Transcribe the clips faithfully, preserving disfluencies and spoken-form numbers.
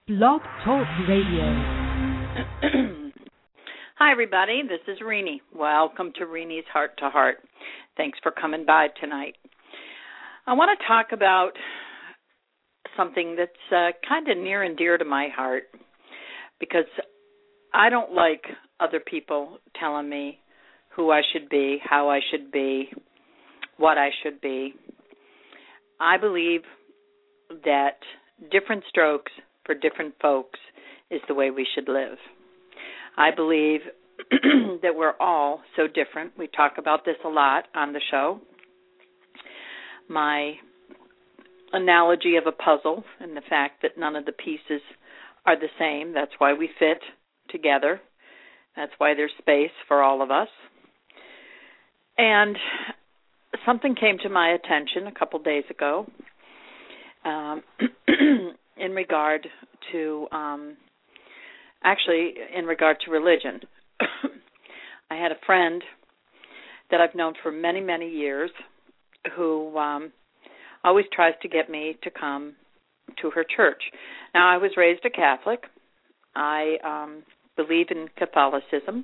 Blog Talk Radio. Hi, everybody. This is Renee. Welcome to Renee's Heart to Heart. Thanks for coming by tonight. I want to talk about something that's uh, kind of near and dear to my heart because I don't like other people telling me who I should be, how I should be, what I should be. I believe that different strokes for different folks is the way we should live. I believe that we're all so different. We talk about this a lot on the show. My analogy of a puzzle and the fact that none of the pieces are the same, that's why we fit together. That's why there's space for all of us. And something came to my attention a couple days ago um, in regard to, um, actually, in regard to religion. I had a friend that I've known for many, many years who um, always tries to get me to come to her church. Now, I was raised a Catholic. I um, believe in Catholicism.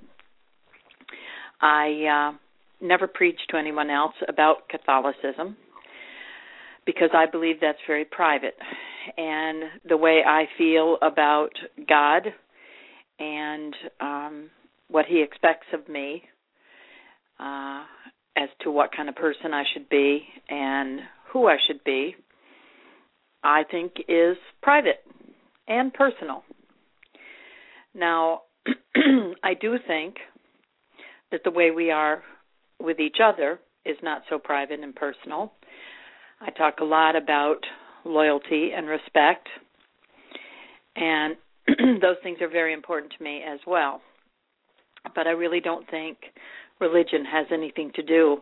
I uh, never preach to anyone else about Catholicism because I believe that's very private. And the way I feel about God and um, what he expects of me uh, as to what kind of person I should be and who I should be, I think is private and personal. Now, I do think that the way we are with each other is not so private and personal. I talk a lot about loyalty and respect, and those things are very important to me as well. But I really don't think religion has anything to do,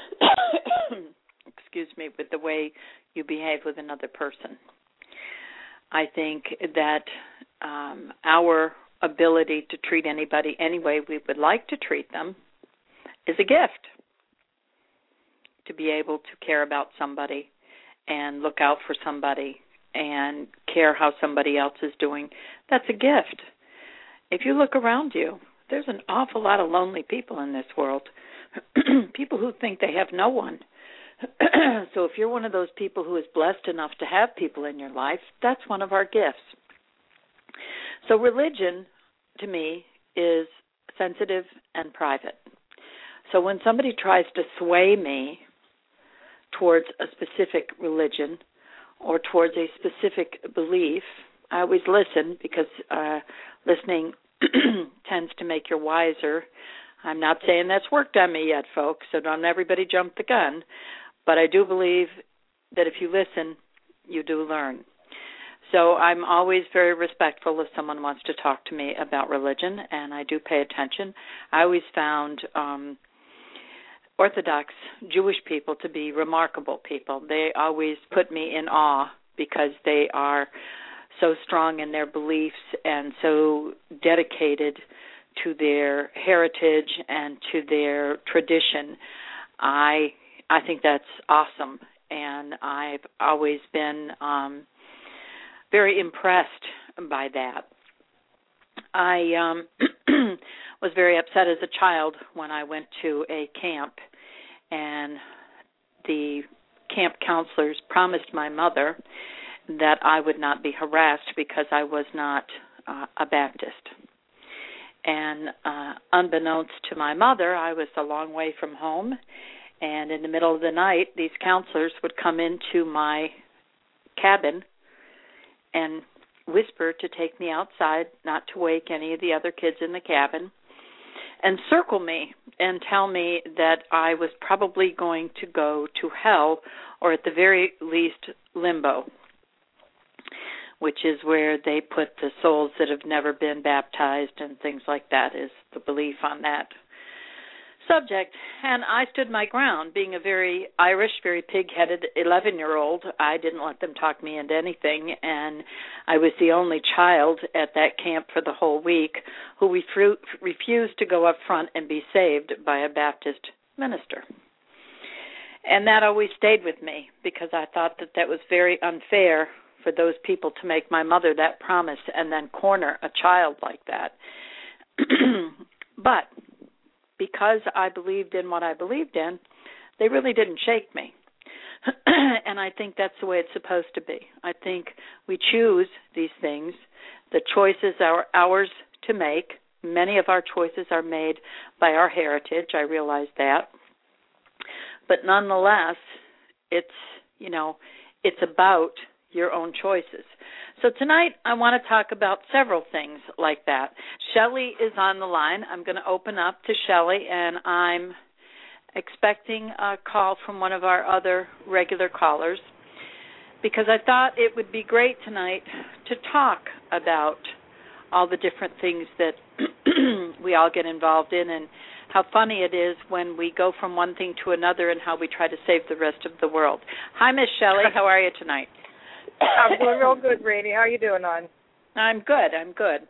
excuse me, with the way you behave with another person. I think that um, our ability to treat anybody any way we would like to treat them is a gift. To be able to care about somebody and look out for somebody and care how somebody else is doing, that's a gift. If you look around you, there's an awful lot of lonely people in this world, people who think they have no one. So if you're one of those people who is blessed enough to have people in your life, that's one of our gifts. So religion, to me, is sensitive and private. So when somebody tries to sway me towards a specific religion or towards a specific belief, I always listen because uh, listening tends to make you wiser. I'm not saying that's worked on me yet, folks, so don't everybody jump the gun. But I do believe that if you listen, you do learn. So I'm always very respectful if someone wants to talk to me about religion, and I do pay attention. I always found um, Orthodox Jewish people to be remarkable people. They always put me in awe because they are so strong in their beliefs and so dedicated to their heritage and to their tradition. I I think that's awesome, and I've always been um, very impressed by that. I um, was very upset as a child when I went to a camp, and the camp counselors promised my mother that I would not be harassed because I was not uh, a Baptist. And uh, unbeknownst to my mother, I was a long way from home, and in the middle of the night, these counselors would come into my cabin and whisper to take me outside, not to wake any of the other kids in the cabin, and circle me and tell me that I was probably going to go to hell or at the very least limbo, which is where they put the souls that have never been baptized and things like that, is the belief on that subject. And I stood my ground. Being a very Irish, very pig-headed eleven-year-old, I didn't let them talk me into anything, and I was the only child at that camp for the whole week who refru- refused to go up front and be saved by a Baptist minister. And that always stayed with me because I thought that that was very unfair for those people to make my mother that promise and then corner a child like that. But because I believed in what I believed in, they really didn't shake me. And I think that's the way it's supposed to be. I think we choose these things. The choices are ours to make. Many of our choices are made by our heritage. I realize that. But nonetheless, it's, you know, it's about your own choices. So tonight I want to talk about several things like that. Shelley is on the line. I'm going to open up to Shelley, and I'm expecting a call from one of our other regular callers because I thought it would be great tonight to talk about all the different things that we all get involved in and how funny it is when we go from one thing to another and how we try to save the rest of the world. Hi, Miss Shelley. How are you tonight? I'm doing real good, Rainey. How are you doing, hon? I'm good. I'm good.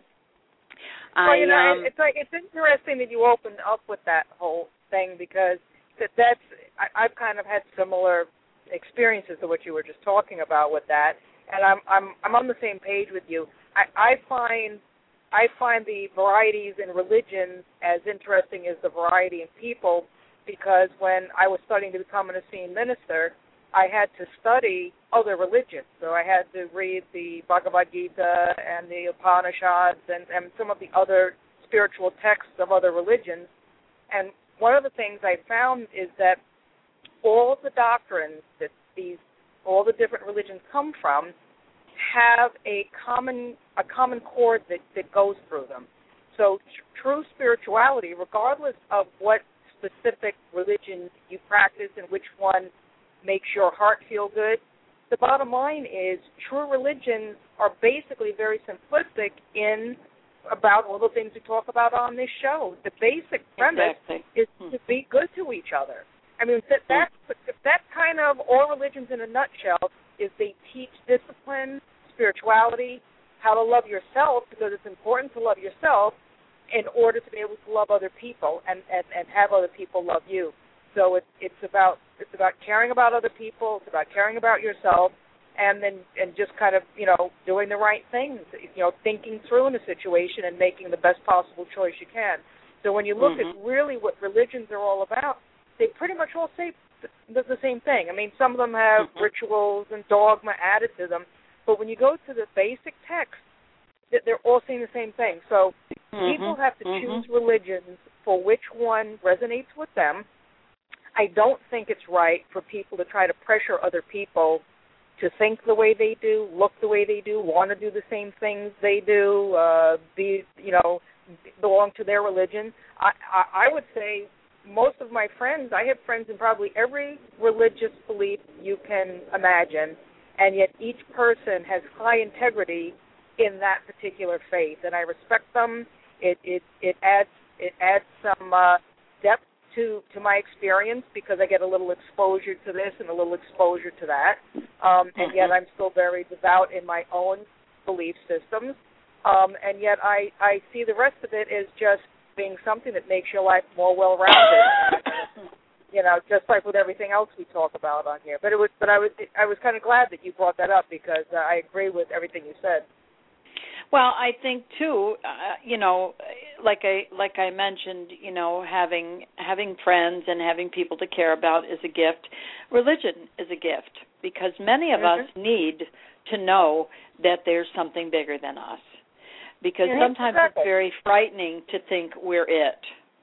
Well, I, you know, um, it's like it's interesting that you opened up with that whole thing because that that's I, I've kind of had similar experiences to what you were just talking about with that, and I'm I'm I'm on the same page with you. I, I find I find the varieties in religions as interesting as the variety in people because when I was studying to become an Essene minister, I had to study other religions. So I had to read the Bhagavad Gita and the Upanishads and, and some of the other spiritual texts of other religions. And one of the things I found is that all of the doctrines that these, all the different religions come from have a common a common chord that, that goes through them. So tr- true spirituality, regardless of what specific religion you practice and which one makes your heart feel good, the bottom line is true religions are basically very simplistic in about all the things we talk about on this show. The basic premise exactly. is hmm. to be good to each other. I mean, that, that, that kind of all religions in a nutshell is they teach discipline, spirituality, how to love yourself, because it's important to love yourself in order to be able to love other people and, and, and have other people love you. So it's it's about it's about caring about other people, it's about caring about yourself, and then and just kind of, you know, doing the right things, you know, thinking through in a situation and making the best possible choice you can. So when you look mm-hmm. at really what religions are all about, they pretty much all say the, the same thing. I mean, some of them have mm-hmm. rituals and dogma added to them, but when you go to the basic text, they're all saying the same thing. So mm-hmm. people have to mm-hmm. choose religions for which one resonates with them. I don't think it's right for people to try to pressure other people to think the way they do, look the way they do, want to do the same things they do, uh, be, you know, belong to their religion. I, I, I would say most of my friends, I have friends in probably every religious belief you can imagine, and yet each person has high integrity in that particular faith, and I respect them. It it, it adds it adds some uh, depth to, to my experience because I get a little exposure to this and a little exposure to that, um, and yet I'm still very devout in my own belief systems, um, and yet I, I see the rest of it as just being something that makes your life more well-rounded. You know, just like with everything else we talk about on here. But it was, but I was, I was kind of glad that you brought that up because uh, I agree with everything you said. Well, I think too, uh, you know, like I like I mentioned, you know, having having friends and having people to care about is a gift. Religion is a gift because many of mm-hmm. us need to know that there's something bigger than us. Because mm-hmm. sometimes exactly. it's very frightening to think we're it.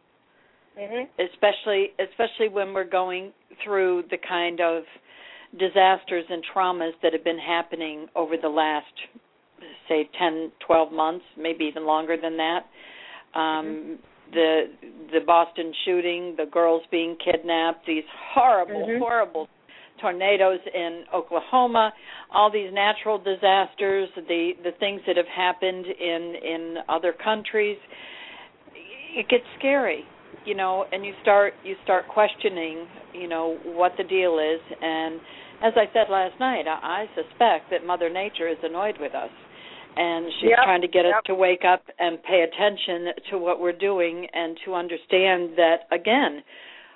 Mm-hmm. Especially especially when we're going through the kind of disasters and traumas that have been happening over the last, say, ten, twelve months, maybe even longer than that. Um, mm-hmm. The the Boston shooting, the girls being kidnapped, these horrible, mm-hmm. horrible tornadoes in Oklahoma, all these natural disasters, the, the things that have happened in, in other countries. It gets scary. You know, and you start you start questioning, you know, what the deal is. And as I said last night, I, I suspect that Mother Nature is annoyed with us, and she's yep, trying to get yep. us to wake up and pay attention to what we're doing and to understand that, again,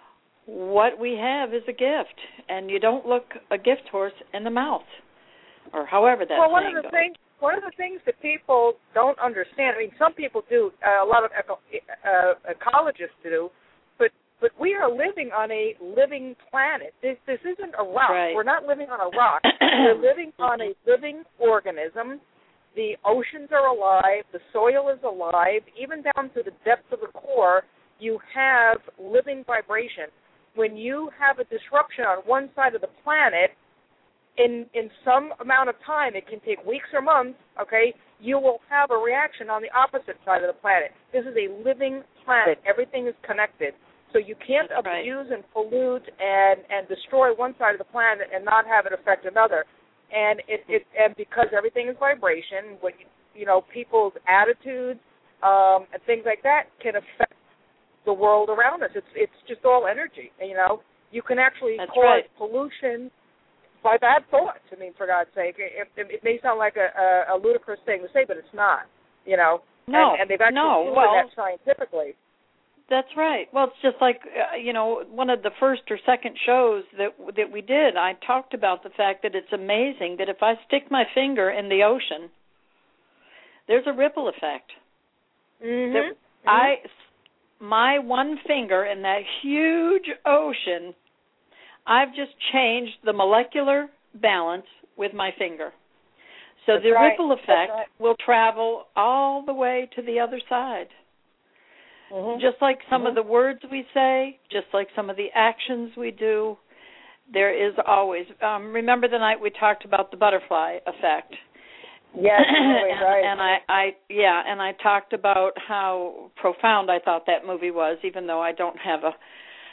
what we have is a gift, and you don't look a gift horse in the mouth. or however that well, one saying of the goes. things one of the things that people don't understand. I mean, some people do. Uh, a lot of eco- uh, ecologists do, but but we are living on a living planet. This this isn't a rock. Right. We're not living on a rock. We're living on a living organism. The oceans are alive. The soil is alive. Even down to the depths of the core, you have living vibration. When you have a disruption on one side of the planet, in in some amount of time, it can take weeks or months, okay, you will have a reaction on the opposite side of the planet. This is a living planet. Everything is connected. So you can't That's abuse right. and pollute and, and destroy one side of the planet and not have it affect another. And it, it and because everything is vibration, what you, you know, people's attitudes um, and things like that can affect the world around us. It's it's just all energy. You know, you can actually That's cause right. pollution by bad thoughts. I mean, for God's sake, it, it, it may sound like a, a, a ludicrous thing to say, but it's not. You know, No, and, and they've actually no. proven Well, that scientifically. That's right. Well, it's just like uh, you know, one of the first or second shows that that we did, I talked about the fact that it's amazing that if I stick my finger in the ocean, there's a ripple effect. Mm-hmm. That mm-hmm. I, my one finger in that huge ocean, I've just changed the molecular balance with my finger. So That's the right. ripple effect right. will travel all the way to the other side. Mm-hmm. Just like some mm-hmm. of the words we say, just like some of the actions we do, there is always. Um, remember the night we talked about the butterfly effect? Yes, really, and, right. and I, I, yeah, and I talked about how profound I thought that movie was, even though I don't have a,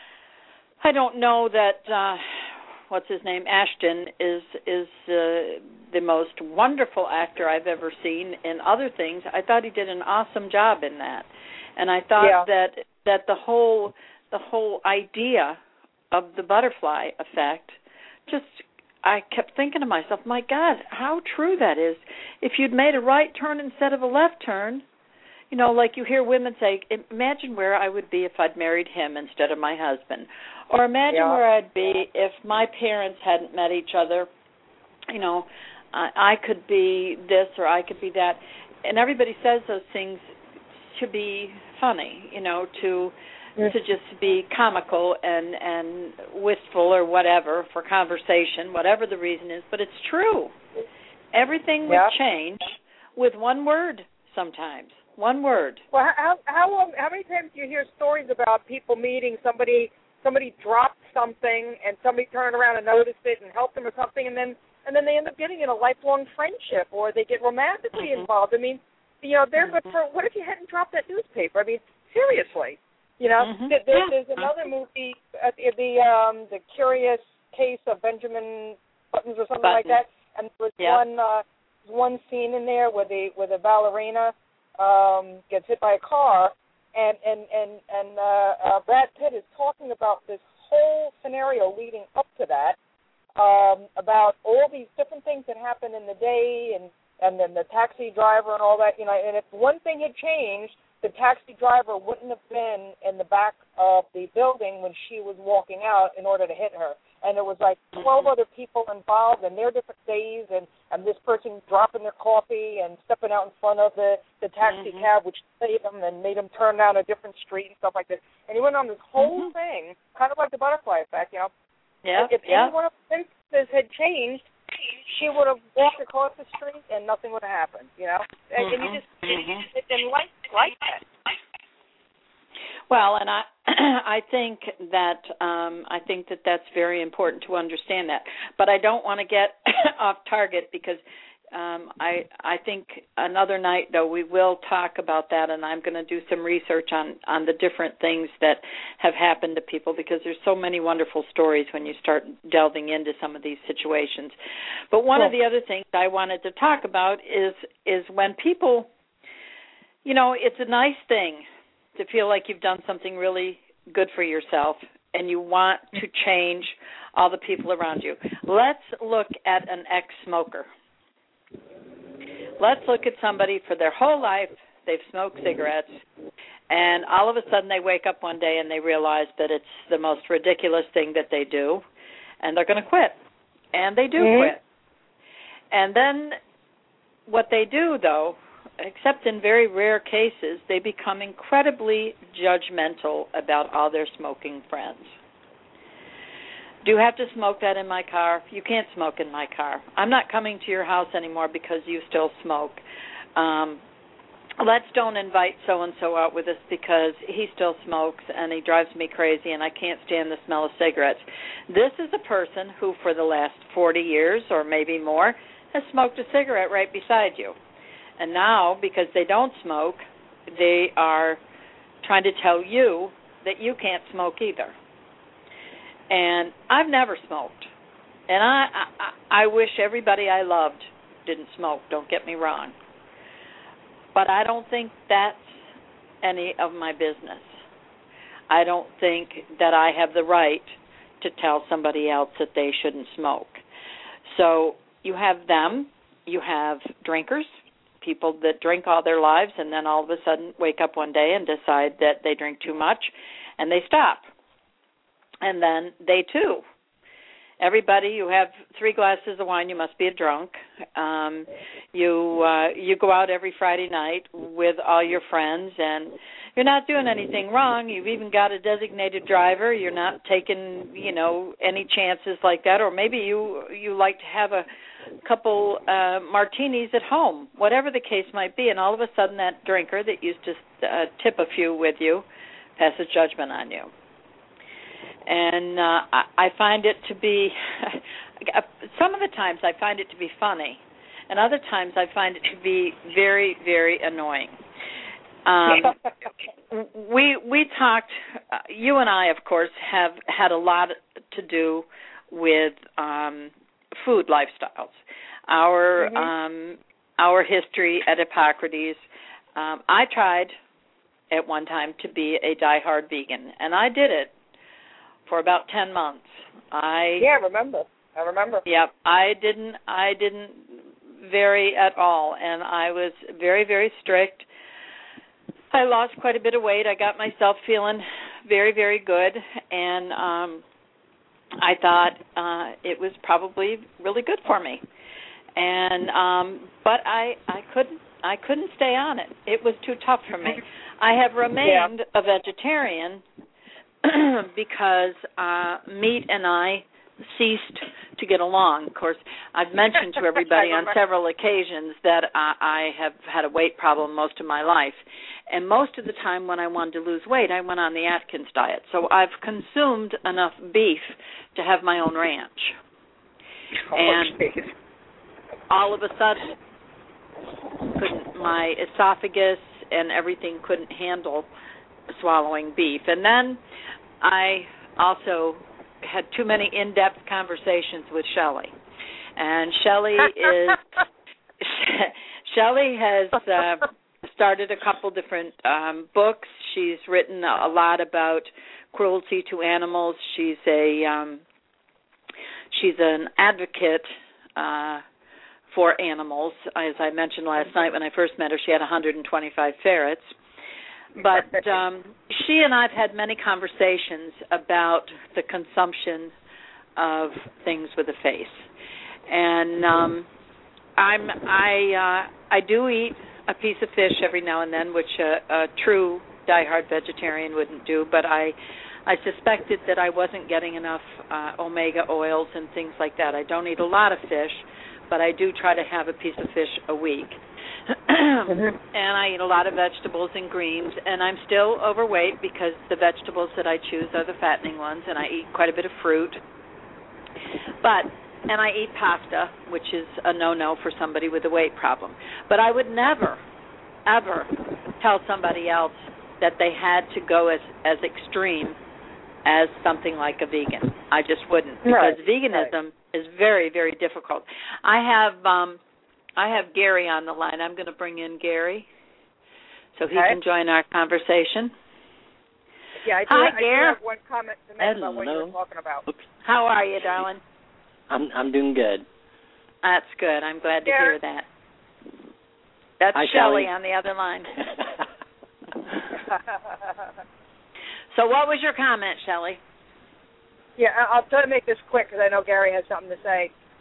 I don't know that. Uh, what's his name? Ashton is is uh, the most wonderful actor I've ever seen in other things. I thought he did an awesome job in that. And I thought yeah. that that the whole the whole idea of the butterfly effect, just I kept thinking to myself, my God, how true that is. If you'd made a right turn instead of a left turn, you know, like you hear women say, imagine where I would be if I'd married him instead of my husband, or imagine yeah. where I'd be if my parents hadn't met each other. You know, I, I could be this or I could be that, and everybody says those things to be funny, you know, to mm. to just be comical and, and wistful or whatever for conversation, whatever the reason is. But it's true. Everything would yeah. change with one word sometimes. One word. Well, how how long, how many times do you hear stories about people meeting somebody? Somebody dropped something and somebody turned around and noticed it and helped them or something, and then and then they end up getting in a lifelong friendship, or they get romantically mm-hmm. involved. I mean. You know, there. But mm-hmm. for what if you hadn't dropped that newspaper? I mean, seriously. You know, mm-hmm. there, yeah. there's another movie, uh, the um, the Curious Case of Benjamin Buttons or something Buttons. like that. And there was yep. one uh, one scene in there where the where the ballerina um, gets hit by a car, and and and and uh, uh, Brad Pitt is talking about this whole scenario leading up to that, um, about all these different things that happen in the day and. and then the taxi driver and all that, you know, and if one thing had changed, the taxi driver wouldn't have been in the back of the building when she was walking out in order to hit her. And there was like twelve other people involved and their different days, and, and this person dropping their coffee and stepping out in front of the, the taxi mm-hmm. cab, which saved them and made them turn down a different street and stuff like this. And he went on this whole mm-hmm. thing, kind of like the butterfly effect, you know. Yeah, if yeah. any one of the instances had changed, she would have walked across the street and nothing would have happened, you know. And, mm-hmm. and you just mm-hmm. it didn't like like that. Well, and I I think that um, I think that that's very important to understand that. But I don't want to get off target because um, I I think another night though we will talk about that, and I'm going to do some research on on the different things that have happened to people, because there's so many wonderful stories when you start delving into some of these situations. But one cool. of the other things I wanted to talk about is is when people, you know, it's a nice thing to feel like you've done something really good for yourself and you want to change all the people around you. Let's look at an ex-smoker. Let's look at somebody for their whole life, they've smoked cigarettes, and all of a sudden they wake up one day and they realize that it's the most ridiculous thing that they do, and they're going to quit. And they do mm-hmm. quit. And then what they do, though, except in very rare cases, they become incredibly judgmental about all their smoking friends. Do you have to smoke that in my car? You can't smoke in my car. I'm not coming to your house anymore because you still smoke. Um, let's don't invite so-and-so out with us because he still smokes and he drives me crazy and I can't stand the smell of cigarettes. This is a person who for the last forty years or maybe more has smoked a cigarette right beside you. And now, because they don't smoke, they are trying to tell you that you can't smoke either. And I've never smoked. And I, I I wish everybody I loved didn't smoke, don't get me wrong. But I don't think that's any of my business. I don't think that I have the right to tell somebody else that they shouldn't smoke. So you have them, you have drinkers, people that drink all their lives and then all of a sudden wake up one day and decide that they drink too much and they stop. And then they too. Everybody, you have three glasses of wine, you must be a drunk. Um, you uh, you go out every Friday night with all your friends, and you're not doing anything wrong. You've even got a designated driver. You're not taking, you know, any chances like that. Or maybe you you like to have a couple uh, martinis at home, whatever the case might be. And all of a sudden, that drinker that used to uh, tip a few with you passes judgment on you. And uh, I, I find it to be, some of the times I find it to be funny, and other times I find it to be very, very annoying. Um, we we talked, uh, you and I, of course, have had a lot to do with um, food lifestyles. Our, mm-hmm. um, our history at Hippocrates, um, I tried at one time to be a diehard vegan, and I did it for about ten months. I Yeah, I remember. I remember. Yep. I didn't I didn't vary at all, and I was very, very strict. I lost quite a bit of weight. I got myself feeling very, very good, and um I thought uh it was probably really good for me. And um but I I couldn't I couldn't stay on it. It was too tough for me. I have remained yeah. a vegetarian because uh, meat and I ceased to get along. Of course, I've mentioned to everybody on several occasions that I, I have had a weight problem most of my life. And most of the time when I wanted to lose weight, I went on the Atkins diet. So I've consumed enough beef to have my own ranch. Oh, and geez. all of a sudden, couldn't, my esophagus and everything couldn't handle swallowing beef. And then I also had too many in-depth conversations with Shelley. And Shelley is Shelley has uh, started a couple different um, books. She's written a lot about cruelty to animals. She's a um, she's an advocate uh, for animals. As I mentioned last night when I first met her, she had one hundred twenty-five ferrets. But um, she and I have had many conversations about the consumption of things with a face, and um, I'm I uh, I do eat a piece of fish every now and then, which a, a true diehard vegetarian wouldn't do. But I I suspected that I wasn't getting enough uh, omega oils and things like that. I don't eat a lot of fish, but I do try to have a piece of fish a week. mm-hmm. And I eat a lot of vegetables and greens, and I'm still overweight because the vegetables that I choose are the fattening ones, and I eat quite a bit of fruit. But, and I eat pasta, which is a no-no for somebody with a weight problem. But I would never, ever tell somebody else that they had to go as, as extreme as something like a vegan. I just wouldn't, because right. veganism right. is very, very difficult. I have... um I have Gary on the line. I'm going to bring in Gary so he okay. can join our conversation. Yeah, I do, Hi, I Gary. do have one comment to make Hello. about what you were talking about. Oops. How are you, darling? I'm I'm doing good. That's good. I'm glad to Gary. hear that. That's Hi, Shelley Shelley. on the other line. So what was your comment, Shelley? Yeah, I'll try to make this quick because I know Gary has something to say.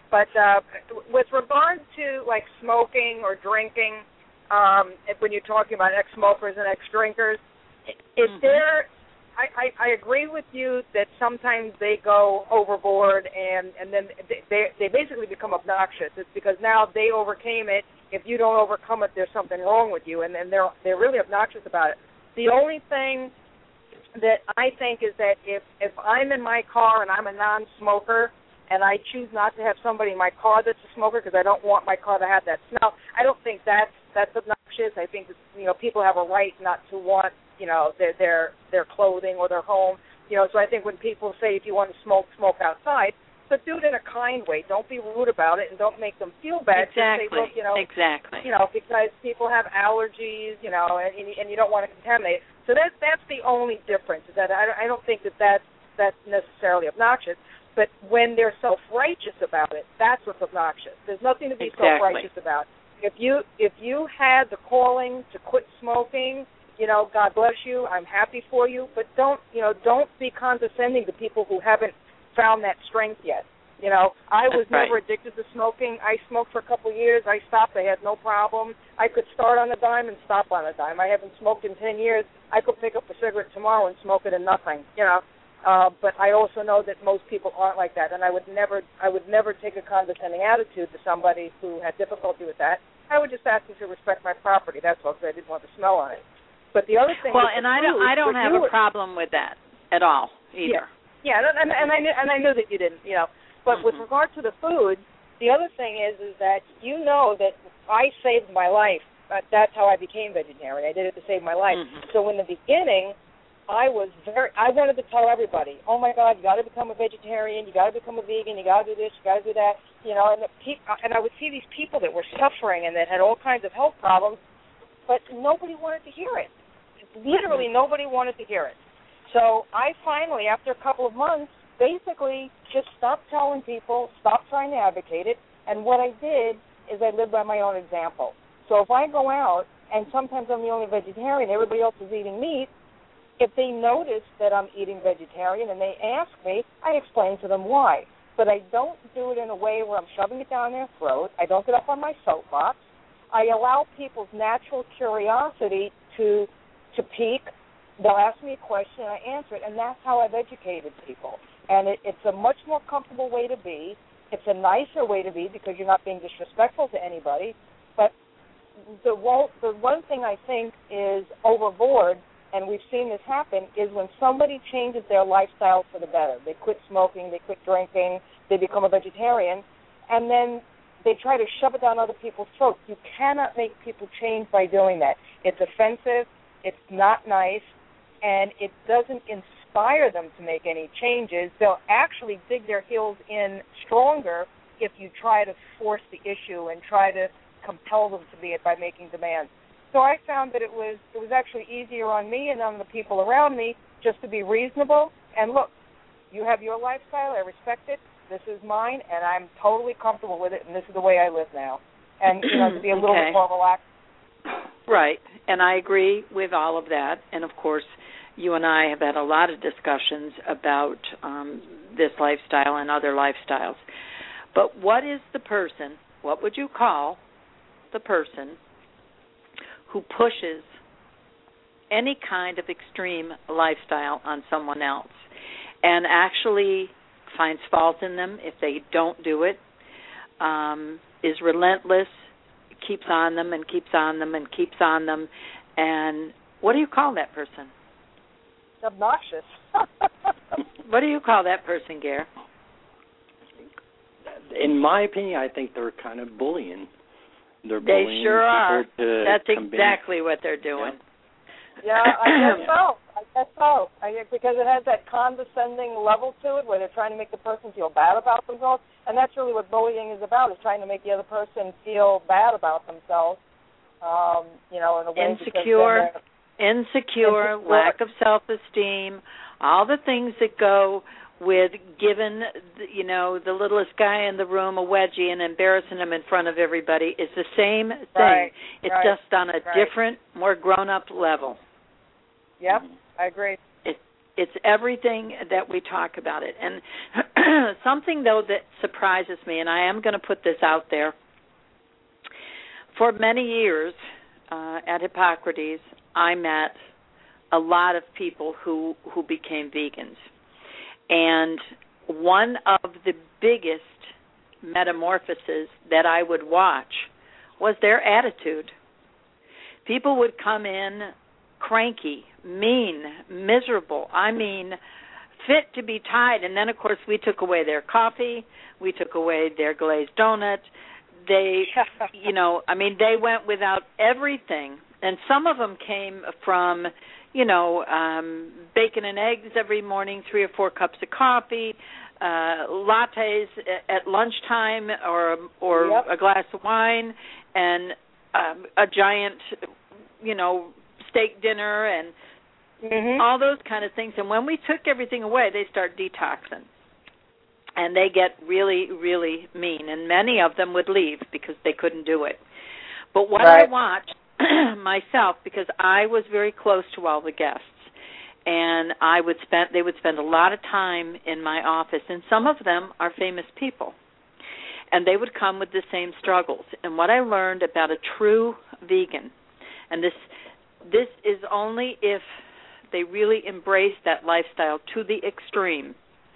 But uh, with regard to like smoking or drinking, um, if, when you're talking about ex-smokers and ex-drinkers, is mm-hmm. there? I, I, I agree with you that sometimes they go overboard and, and then they they basically become obnoxious. It's because now they overcame it. If you don't overcome it, there's something wrong with you, and then they're they're really obnoxious about it. The only thing that I think is that if if I'm in my car and I'm a non-smoker and I choose not to have somebody in my car that's a smoker because I don't want my car to have that smell, I don't think that's that's obnoxious. I think that, you know, people have a right not to want, you know, their their their clothing or their home. You know, so I think when people say if you want to smoke, smoke outside, but do it in a kind way. Don't be rude about it, and don't make them feel bad. Exactly. Just say, look, you know, exactly. You know, because people have allergies, you know, and and you don't want to contaminate. So that's that's the only difference. Is that I, I don't think that that's that's necessarily obnoxious. But when they're self-righteous about it, that's what's obnoxious. There's nothing to be exactly. self-righteous about. If you if you had the calling to quit smoking, you know, God bless you. I'm happy for you. But don't you know? Don't be condescending to people who haven't found that strength yet. You know, I was That's never right. addicted to smoking. I smoked for a couple of years. I stopped. I had no problem. I could start on a dime and stop on a dime. I haven't smoked in ten years. I could pick up a cigarette tomorrow and smoke it in nothing. You know, uh, but I also know that most people aren't like that, and I would never, I would never take a condescending attitude to somebody who had difficulty with that. I would just ask them to respect my property. That's all, because I didn't want the smell on it. But the other thing. Well, and I don't, I don't have a were, problem with that at all either. Yeah. Yeah, and, and I knew, and I knew that you didn't, you know. But mm-hmm. with regard to the food, the other thing is, is that you know that I saved my life. Uh, that's how I became vegetarian. I did it to save my life. Mm-hmm. So in the beginning, I was very. I wanted to tell everybody, oh my God, you got to become a vegetarian. You got to become a vegan. You got to do this. You got to do that. You know, and the pe- and I would see these people that were suffering and that had all kinds of health problems, but nobody wanted to hear it. Literally, mm-hmm. nobody wanted to hear it. So I finally, after a couple of months, basically just stopped telling people, stopped trying to advocate it, and what I did is I lived by my own example. So if I go out, and sometimes I'm the only vegetarian, everybody else is eating meat, if they notice that I'm eating vegetarian and they ask me, I explain to them why. But I don't do it in a way where I'm shoving it down their throat. I don't get up on my soapbox. I allow people's natural curiosity to to peak. They'll ask me a question, and I answer it, and that's how I've educated people. And it, it's a much more comfortable way to be. It's a nicer way to be because you're not being disrespectful to anybody. But the one, the one thing I think is overboard, and we've seen this happen, is when somebody changes their lifestyle for the better. They quit smoking, they quit drinking, they become a vegetarian, and then they try to shove it down other people's throats. You cannot make people change by doing that. It's offensive. It's not nice. And it doesn't inspire them to make any changes. They'll actually dig their heels in stronger if you try to force the issue and try to compel them to be it by making demands. So I found that it was it was actually easier on me and on the people around me just to be reasonable. And look, you have your lifestyle. I respect it. This is mine, and I'm totally comfortable with it, and this is the way I live now. And, you know, to be a little okay. bit more relaxed. Right, and I agree with all of that. And, of course, you and I have had a lot of discussions about um, this lifestyle and other lifestyles. But what is the person, what would you call the person who pushes any kind of extreme lifestyle on someone else and actually finds fault in them if they don't do it, um, is relentless, keeps on them and keeps on them and keeps on them, and what do you call that person? Obnoxious. What do you call that person, Gare? In my opinion, I think they're kind of bullying. They're they bullying sure are. To That's convince. exactly what they're doing. Yeah, yeah I guess so. I guess so. I guess because it has that condescending level to it where they're trying to make the person feel bad about themselves. And that's really what bullying is about, is trying to make the other person feel bad about themselves. Um, you know, in a way Insecure. Insecure, Insecure, lack of self-esteem, all the things that go with giving, you know, the littlest guy in the room a wedgie and embarrassing him in front of everybody is the same thing. Right, it's right, just on a right. different, more grown-up level. Yep, I agree. It, it's everything that we talk about it. And something, though, that surprises me, and I am going to put this out there. For many years uh, at Hippocrates, I met a lot of people who, who became vegans. And one of the biggest metamorphoses that I would watch was their attitude. People would come in cranky, mean, miserable. I mean, fit to be tied. And then, of course, we took away their coffee. We took away their glazed donut. They, you know, I mean, they went without everything. And some of them came from, you know, um, bacon and eggs every morning, three or four cups of coffee, uh, lattes at lunchtime, or or yep. a glass of wine, and um, a giant, you know, steak dinner, and mm-hmm. all those kind of things. And when we took everything away, they start detoxing. And they get really, really mean. And many of them would leave because they couldn't do it. But what right. I watched myself, because I was very close to all the guests, and I would spend they would spend a lot of time in my office, and some of them are famous people. And they would come with the same struggles. And what I learned about a true vegan, and this this is only if they really embrace that lifestyle to the extreme,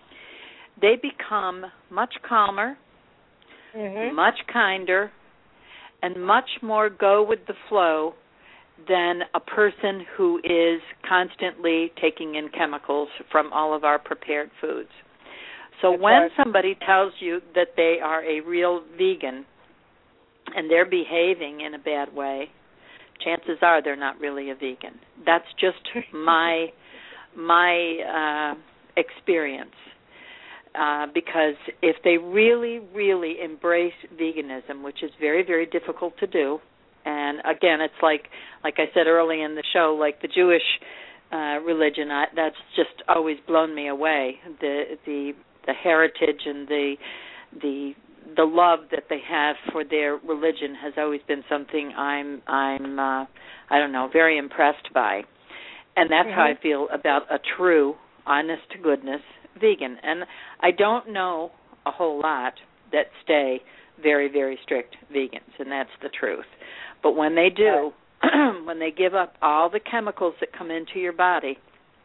they become much calmer, mm-hmm. much kinder, and much more go with the flow than a person who is constantly taking in chemicals from all of our prepared foods. So That's when right. somebody tells you that they are a real vegan and they're behaving in a bad way, chances are they're not really a vegan. That's just my my uh, experience. Uh, because if they really, really embrace veganism, which is very, very difficult to do, and again, it's like, like I said early in the show, like the Jewish uh, religion, I, that's just always blown me away. The the the heritage and the the the love that they have for their religion has always been something I'm I'm uh, I don't know, very impressed by, and that's mm-hmm. how I feel about a true, honest to goodness vegan. And I don't know a whole lot that stay very, very strict vegans, and that's the truth. But when they do, when they give up all the chemicals that come into your body,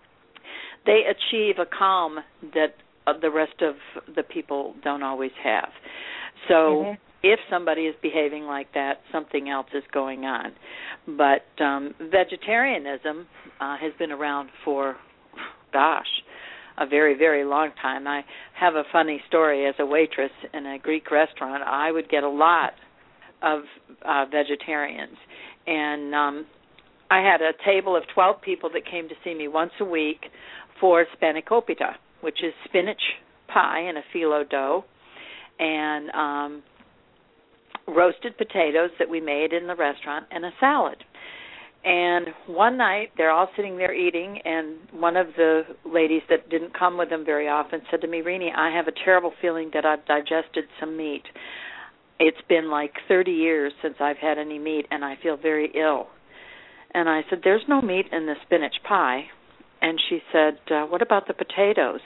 they achieve a calm that uh, the rest of the people don't always have. So mm-hmm. if somebody is behaving like that, something else is going on. But um, vegetarianism uh, has been around for, gosh, a very, very long time. I have a funny story. As a waitress in a Greek restaurant, I would get a lot of uh, vegetarians. And um, I had a table of twelve people that came to see me once a week for spanakopita, which is spinach pie in a phyllo dough, and um, roasted potatoes that we made in the restaurant, and a salad. And one night, they're all sitting there eating, and one of the ladies that didn't come with them very often said to me, Renee, I have a terrible feeling that I've digested some meat. It's been like thirty years since I've had any meat, and I feel very ill. And I said, there's no meat in the spinach pie. And she said, uh, what about the potatoes?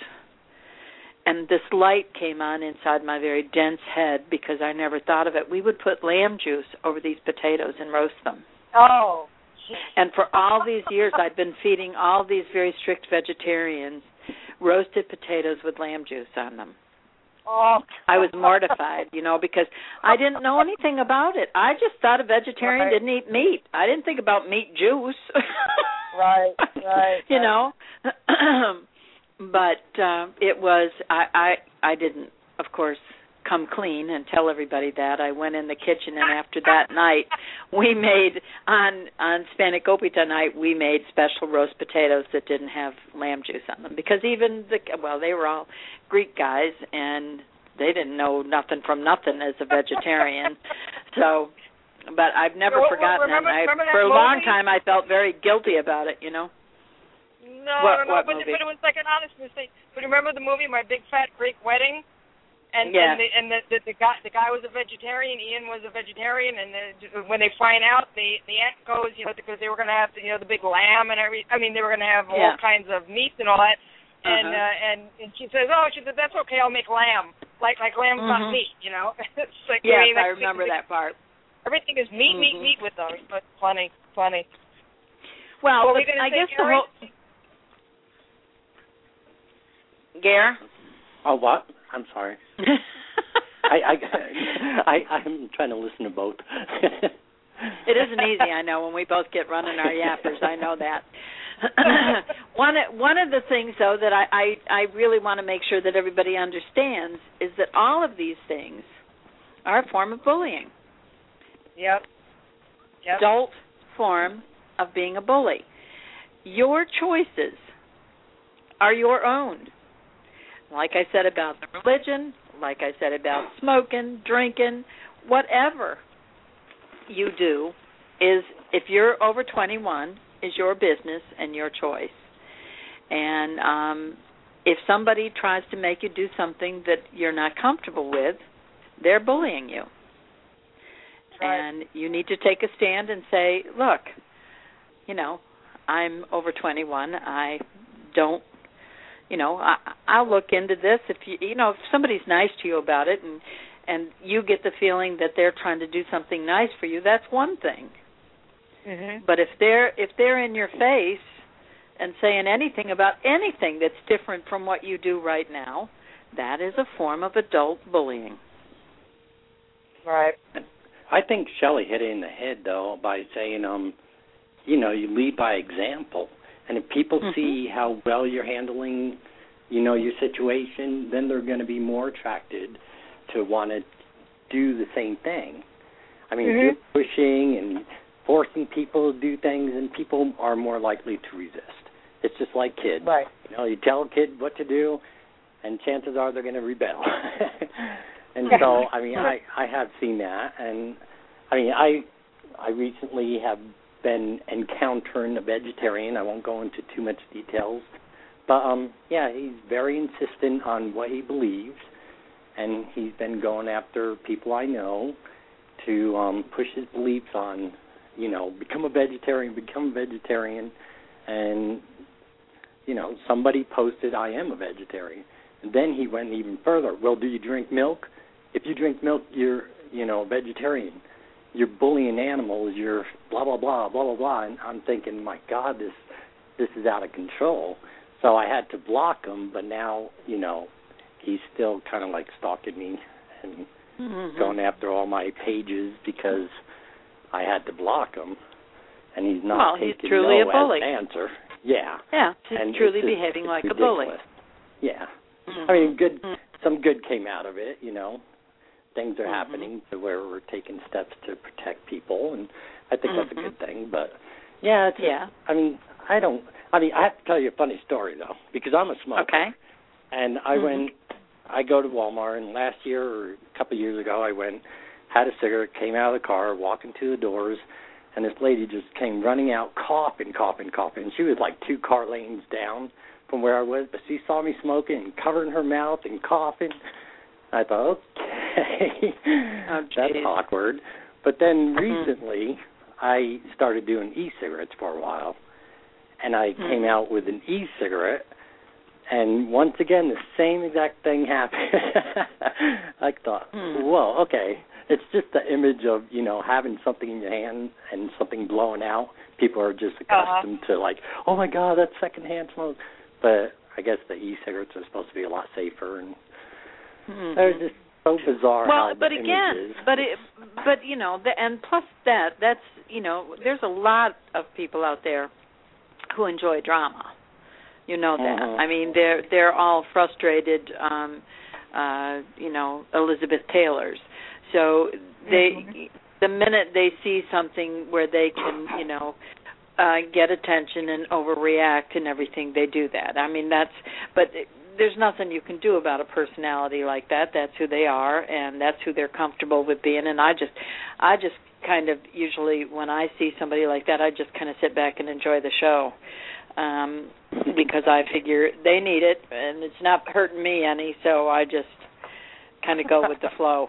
And this light came on inside my very dense head because I never thought of it. We would put lamb juice over these potatoes and roast them. Oh. And for all these years, I've been feeding all these very strict vegetarians roasted potatoes with lamb juice on them. Oh. I was mortified, you know, because I didn't know anything about it. I just thought a vegetarian right. didn't eat meat. I didn't think about meat juice. right, right. You right. know, but uh, it was, I, I, I didn't, of course, come clean and tell everybody that. I went in the kitchen, and after that night, we made, on on Spanakopita night, we made special roast potatoes that didn't have lamb juice on them. Because even, the well, they were all Greek guys, and they didn't know nothing from nothing as a vegetarian. So, but I've never well, forgotten remember, it. I, remember for a movie? long time, I felt very guilty about it, you know. No, what, no, what but, but it was like an honest mistake. But remember the movie, My Big Fat Greek Wedding? And yeah. and, the, and the, the, the guy the guy was a vegetarian. Ian was a vegetarian, and the, when they find out, the the aunt goes, you know, because they were going to have, the, you know, the big lamb and every. I mean, they were going to have all yeah. kinds of meats and all that. and uh-huh. uh, and and she says, oh, she said that's okay, I'll make lamb, like like lamb's mm-hmm. not meat, you know. It's like, yes, I, mean, I remember that part. Everything is meat, mm-hmm. meat, meat with them. But funny, funny. Well, but I say, guess Gary? the whole. Gare? Oh, what? I'm sorry. I, I, I, I'm trying to listen to both. It isn't easy, I know, when we both get running our yappers. I know that. one one of the things, though, that I, I, I really want to make sure that everybody understands is that all of these things are a form of bullying. Yep. Yep. Adult form of being a bully. Your choices are your own. Like I said about the religion, like I said about smoking, drinking, whatever you do is, if you're over twenty-one, is your business and your choice. And um, if somebody tries to make you do something that you're not comfortable with, they're bullying you. Right. And you need to take a stand and say, look, you know, I'm over twenty-one. I don't, you know, I, I'll look into this. If you, you know, if somebody's nice to you about it, and and you get the feeling that they're trying to do something nice for you, that's one thing. Mm-hmm. But if they're if they're in your face and saying anything about anything that's different from what you do right now, that is a form of adult bullying. Right. I think Shelley hit it in the head, though, by saying, um, you know, you lead by example. And if people mm-hmm. see how well you're handling, you know, your situation, then they're going to be more attracted to want to do the same thing. I mean, mm-hmm. you're pushing and forcing people to do things, and people are more likely to resist. It's just like kids. Right. You know, you tell a kid what to do, and chances are they're going to rebel. And so, I mean, I, I have seen that, and I mean, I I recently have been encountering a vegetarian. I won't go into too much details, but um, yeah, he's very insistent on what he believes, and he's been going after people I know to um, push his beliefs on, you know, become a vegetarian, become a vegetarian, and you know, somebody posted, I am a vegetarian, and then he went even further. Well, do you drink milk? If you drink milk, you're, you know, vegetarian. You're bullying animals. You're blah, blah, blah, blah, blah, blah. And I'm thinking, my God, this this is out of control. So I had to block him, but now, you know, he's still kind of like stalking me and mm-hmm. going after all my pages because I had to block him. And he's not well, taking he's truly no a bully. as an answer. Yeah. Yeah, he's and truly just, behaving like ridiculous. a bully. Yeah. Mm-hmm. I mean, good. Mm-hmm. Some good came out of it, you know. Things are mm-hmm. happening to where we're taking steps to protect people, and I think mm-hmm. that's a good thing. But yeah, it's yeah. Just, I mean, I don't. I mean, I have to tell you a funny story though, because I'm a smoker. Okay. And I mm-hmm. went. I go to Walmart, and last year or a couple of years ago, I went, had a cigarette, came out of the car, walking to the doors, and this lady just came running out, coughing, coughing, coughing. And she was like two car lanes down from where I was, but she saw me smoking and covering her mouth and coughing. I thought, okay, oh, that's awkward. But then recently, I started doing e-cigarettes for a while, and I mm-hmm. came out with an e-cigarette, and once again, the same exact thing happened. I thought, mm. whoa, okay. It's just the image of, you know, having something in your hand and something blowing out. People are just accustomed uh-huh. to, like, oh, my God, that's secondhand smoke. But I guess the e-cigarettes are supposed to be a lot safer, and mm-hmm. they're just so bizarre. Well, how but the again, image is. but it, but you know, the, and plus that, that's you know, there's a lot of people out there who enjoy drama. You know that. Mm-hmm. I mean, they're they're all frustrated, um, uh, you know, Elizabeth Taylors. So they, mm-hmm. the minute they see something where they can, you know. Uh, get attention and overreact and everything, they do that. I mean, that's, but there's nothing you can do about a personality like that. That's who they are, and that's who they're comfortable with being. And I just, I just kind of usually when I see somebody like that, I just kind of sit back and enjoy the show um, because I figure they need it, and it's not hurting me any, so I just kind of go with the flow.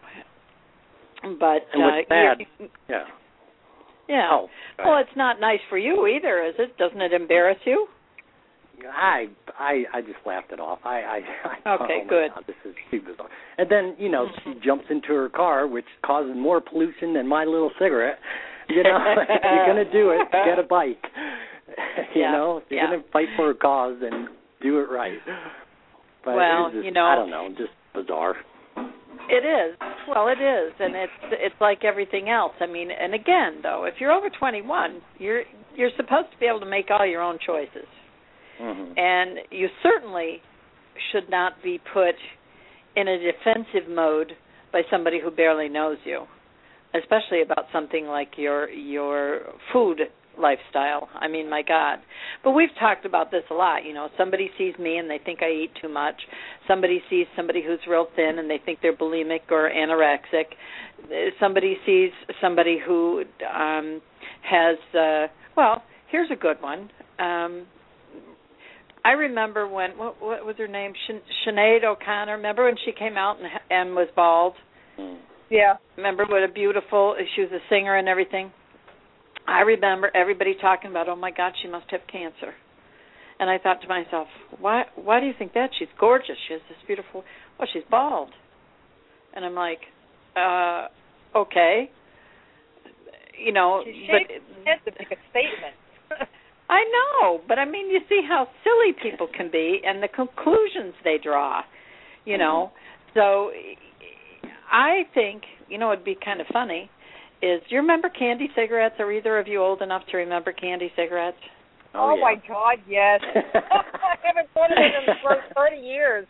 But and what's uh, bad, you, yeah. Yeah. Oh, well, it's not nice for you either, is it? Doesn't it embarrass you? I I I just laughed it off. I I, I okay, oh good. God, this is too bizarre. And then you know she jumps into her car, which causes more pollution than my little cigarette. You know, if you're gonna do it, get a bike. you yeah. know, if you're yeah. gonna fight for a cause, then do it right. But well, just, you know, I don't know, just bizarre. It is. Well, it is, and it's it's like everything else. I mean, and again, though, if you're over twenty-one, you're you're supposed to be able to make all your own choices, mm-hmm. and you certainly should not be put in a defensive mode by somebody who barely knows you, especially about something like your your food lifestyle. I mean, my God. But we've talked about this a lot. You know, somebody sees me and they think I eat too much. Somebody sees somebody who's real thin and they think they're bulimic or anorexic. Somebody sees somebody who um, has, uh, well, here's a good one. Um, I remember when, what, what was her name? Sinead O'Connor. Remember when she came out and, and was bald? Yeah. Remember what a beautiful, she was a singer and everything? I remember everybody talking about, oh, my God, she must have cancer. And I thought to myself, why Why do you think that? She's gorgeous. She has this beautiful, well, she's bald. And I'm like, uh, okay. You know. She but has to make a statement. I know, but, I mean, you see how silly people can be and the conclusions they draw, you know. Mm-hmm. So I think, you know, it'd be kind of funny. Is do you remember candy cigarettes? Are either of you old enough to remember candy cigarettes? Oh, oh yeah. my God, yes. I haven't thought of it in the first thirty years.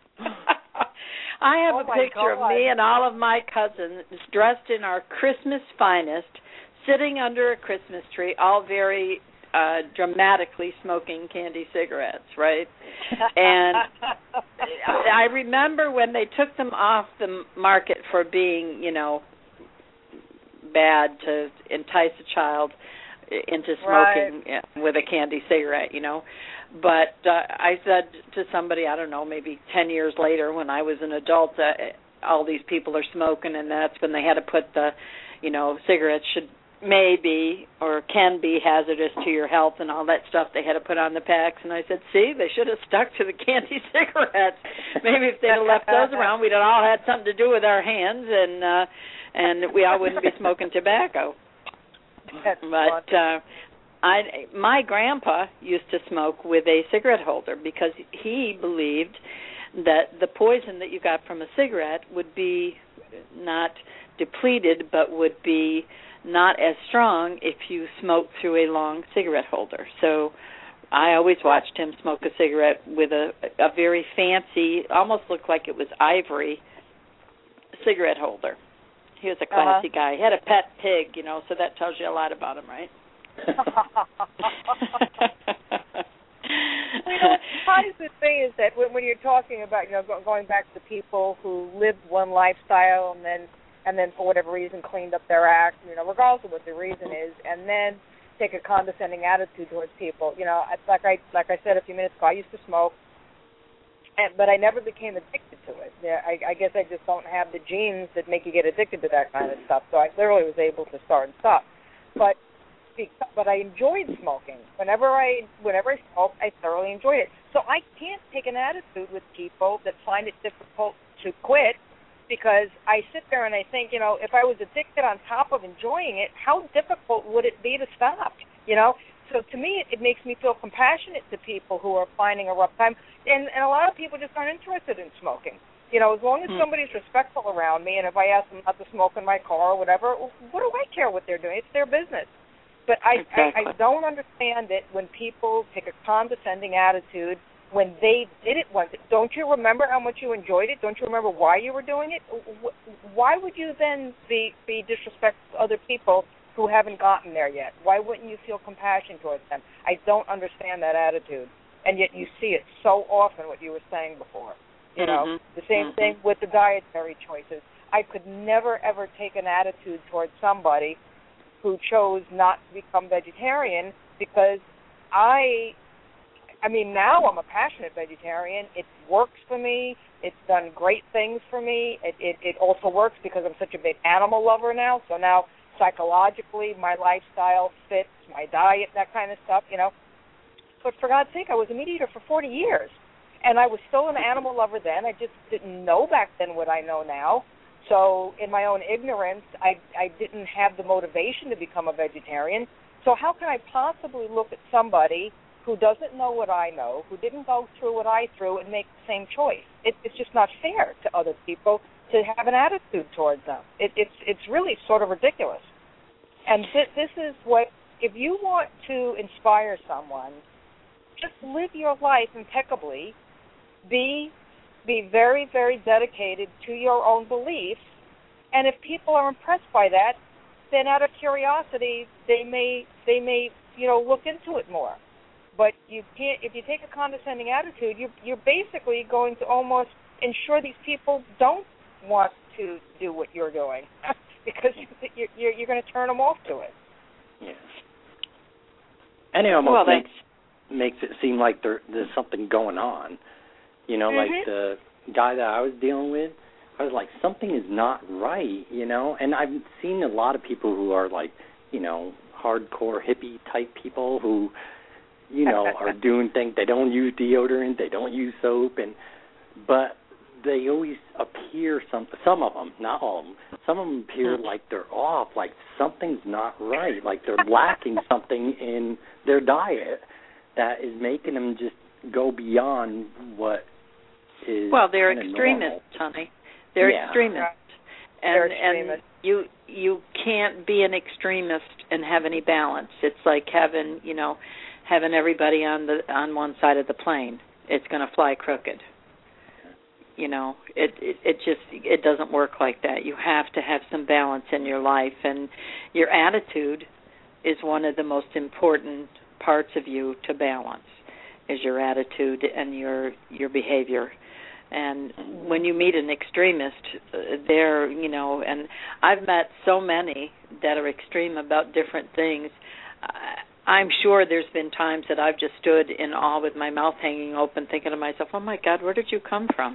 I have oh a picture God. of me and all of my cousins dressed in our Christmas finest, sitting under a Christmas tree, all very uh, dramatically smoking candy cigarettes, right? And I remember when they took them off the market for being, you know, bad to entice a child into smoking right. with a candy cigarette, you know. But uh, I said to somebody, I don't know, maybe ten years later when I was an adult, uh, all these people are smoking, and that's when they had to put the, you know, cigarettes should may be or can be hazardous to your health and all that stuff they had to put on the packs. And I said, see, they should have stuck to the candy cigarettes. Maybe if they'd have left those around, we'd have all had something to do with our hands, and uh, and we all wouldn't be smoking tobacco. That's but uh, I, my grandpa used to smoke with a cigarette holder because he believed that the poison that you got from a cigarette would be not depleted, but would be not as strong if you smoked through a long cigarette holder. So I always watched him smoke a cigarette with a, a very fancy, almost looked like it was ivory, cigarette holder. He was a classy uh-huh. guy. He had a pet pig, you know, so that tells you a lot about him, right? You know, the funniest thing is that when, when you're talking about, you know, going back to people who lived one lifestyle and then and then for whatever reason cleaned up their act, you know, regardless of what the reason is, and then take a condescending attitude towards people. You know, like I like I said a few minutes ago, I used to smoke, and but I never became addicted to it. Yeah, I, I guess I just don't have the genes that make you get addicted to that kind of stuff. So I literally was able to start and stop. But but I enjoyed smoking. Whenever I whenever I smoke, I thoroughly enjoyed it. So I can't take an attitude with people that find it difficult to quit, because I sit there and I think, you know, if I was addicted on top of enjoying it, how difficult would it be to stop? You know? So to me, it, it makes me feel compassionate to people who are finding a rough time. And, and a lot of people just aren't interested in smoking. You know, as long as mm. somebody's respectful around me, and if I ask them not to smoke in my car or whatever, what do I care what they're doing? It's their business. But I, exactly. I, I don't understand it when people take a condescending attitude when they did it once. Don't you remember how much you enjoyed it? Don't you remember why you were doing it? Why would you then be, be disrespectful to other people who haven't gotten there yet? Why wouldn't you feel compassion towards them? I don't understand that attitude. And yet you see it so often, what you were saying before. You know, mm-hmm. the same mm-hmm. thing with the dietary choices. I could never, ever take an attitude towards somebody who chose not to become vegetarian, because I, I mean, now I'm a passionate vegetarian. It works for me. It's done great things for me. It, it, it also works because I'm such a big animal lover now. So now psychologically my lifestyle fits, my diet, that kind of stuff, you know. but for God's sake, I was a meat eater for forty years. And I was still an animal lover then. I just didn't know back then what I know now. So in my own ignorance, I, I didn't have the motivation to become a vegetarian. So how can I possibly look at somebody who doesn't know what I know, who didn't go through what I threw, and make the same choice? It, it's just not fair to other people to have an attitude towards them. It, it's it's really sort of ridiculous. And th- this is what, if you want to inspire someone, just live your life impeccably. Be be very, very dedicated to your own beliefs. And if people are impressed by that, then out of curiosity, they may they may you know look into it more. But you can't. If you take a condescending attitude, you you're basically going to almost ensure these people don't want to do what you're doing because you're you're, you're going to turn them off to it. Yeah. And it almost well, makes makes it seem like there there's something going on. You know, mm-hmm. like the guy that I was dealing with, I was like, something is not right, you know. And I've seen a lot of people who are like, you know, hardcore hippie type people who, you know, are doing things. They don't use deodorant, they don't use soap, and but they always appear some some of them, not all of them. Some of them appear like they're off, like something's not right, like they're lacking something in their diet that is making them just go beyond what is well, they're kinda extremists, normal. honey. They're yeah. extremists, and they're extremists. and you you can't be an extremist and have any balance. It's like having you know having everybody on the on one side of the plane. It's going to fly crooked. You know, it, it it just it doesn't work like that. You have to have some balance in your life, and your attitude is one of the most important parts of you to balance. Is your attitude and your your behavior. And when you meet an extremist, they're, you know, and I've met so many that are extreme about different things. I'm sure there's been times that I've just stood in awe with my mouth hanging open thinking to myself, oh, my God, where did you come from?